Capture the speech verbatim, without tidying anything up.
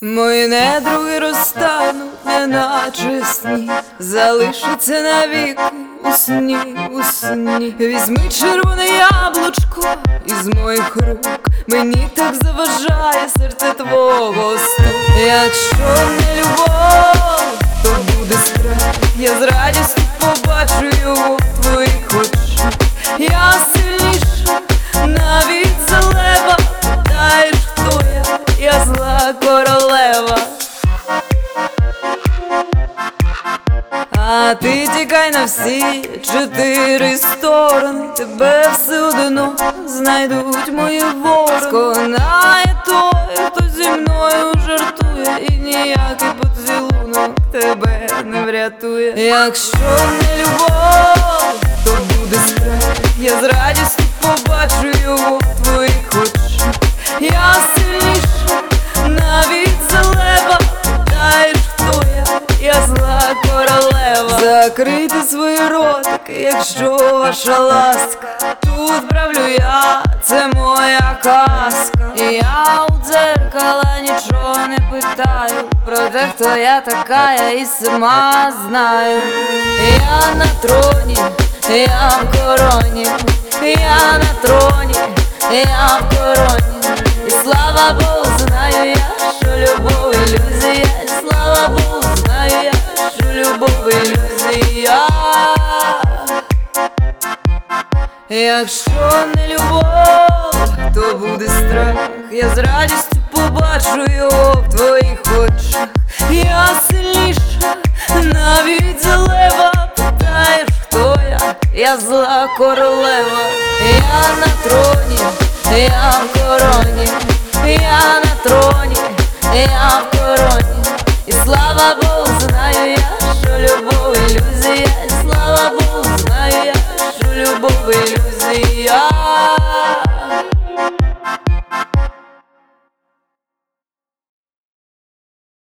Мої недруги розтануть, неначе сні, залишаться навіки у сні, у сні. Візьми червоне яблучко із моїх рук, мені так заважає серце твого сну. Якщо не любов, то буде страх, я з радістю побачу його в твоїх очах. Я сильніша, навіть за лева, питаєш, хто я, я зла королева. А ти тікай на всі чотири сторони, тебе все одно знайдуть мої ворони. Сконає той, хто зі мною жартує, і ніякий поцілунок тебе не врятує. Якщо не любов, то буде страх, я з радістю побачу його в твоїх очах. Я сильніша, навіть за лева, питаєш, хто я, я зла королева. Закрийте свої ротики, якщо ваша ласка, тут правлю я, це моя казка. І я у дзеркала нічого не питаю, про те, хто я така, я і сама знаю. Я на троні, я в короні, я на троні, я в короні. І слава Богу, знаю я, що любов ілюзія. І слава Богу, знаю я, що любов ілюзія. Якщо не любов, то буде страх, я з радістю побачу його в твоїх очах. Я сильніша, навіть за лева, питаєш, хто я, я зла королева. Я на троні, я в короні, я на троні, я в короні. І слава Богу,